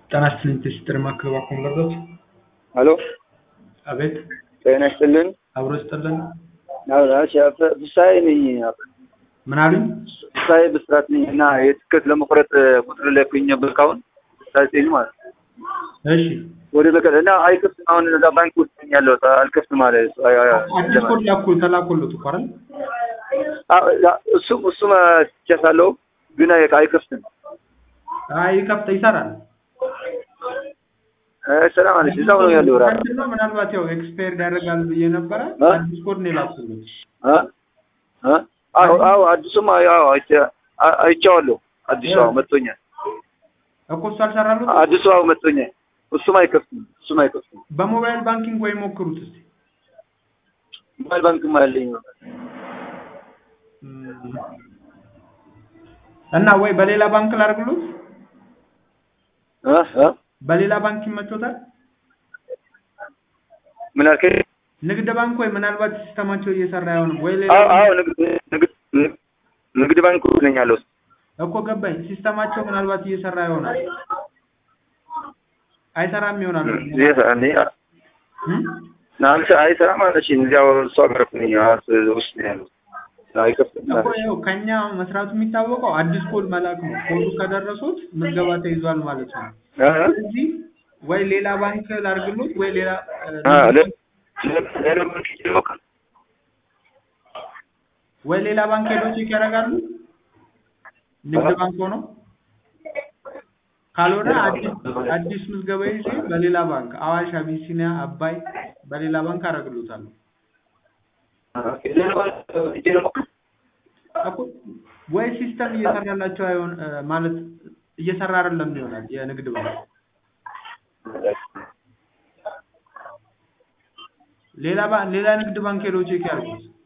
ጤና ይስጥልኝ ትስጥር ማከባከም ለበት አሎ አቤት ጤና ይስጥልን አብሮ ይስጥልን ናውራሽ ፍሳይ ነኝ ምን አሉኝ ፍሳይ ብስራት ነኝ እና የትከት ለመቁረጥ ቁጥር ለኩኝ ብልካውን ሳይጤኝ ማለት እሺ ወደ በቀልና አይከፍት አሁን እዛ ባንክ ውስጥ ያለው አልከፍት ማለት አዲስ ኮድ ተላኩልት እኮ አይደል እሱ ተቻለው ግን አይከፍትም አይከፍት ይሰራል ሰላም አለሽ እዛው ነው ያለው ራሱ ምናልባት ያው ኤክስፓየር ያደርጋል ብዬ ነበር አዲስ ኮድ ነው ላኩልት አዎ አዲሱም አዎ አይቻለሁ አዲሱ መጥቶኛል እኮ ሳልሰራሉት አዲሱ መጥቶኛል እሱም አይከፍትም በሞባይል ባንኪንግ ወይ ሞክሩት እስቲ ሞባይል ባንክ ማለኝ እና ወይ በሌላ ባንክ ላርግሉት በሌላ ባንክ ይመቾታል ምን አልከኝ ንግድ ባንክ ወይ ምናልባት ሲስተማቸው እየሰራ አይሆንም ወይ ሌላ አዎ ንግድ ባንክ ነኝ ያለው እኮ ገባኝ ሲስተማቸው ምናልባት እየሰራ ይሆናል አይሰራም ይሆናል እኔ ናንተ አይሰራም አለሽ እንዲያው እሷ ገርኩኝ ውስጥ ያለው አይከፍትም እኮ ያው ከኛ መስራቱ የሚታወቀው አዲስ ኮድ መላክ ነው ኮዱ ከደረሱት ምዝገባ ተይዟል ማለት ነው ስለዚህ ወይ ሌላ ባንክ ላርግሉት ወይ ሌላ ወይ ሌላ ባንክ ሄዶ ቼክ ያደርጋሉ ንግድ ባንክ ሆኖ ካልሆነ አዲስ ምዝገባ ይዤ በሌላ ባንክ አዋሽ አቢሲኒያ አባይ በሌላ ባንክ አረግሉታለሁ ወይ ሲስተም እየሰራላቸው አይሆን ማለት እየሰራ አይደለም ይሆናል የንግድ ባንክ ሌላ ንግድ ባንክ ሄዶ ቼክ ያርጉት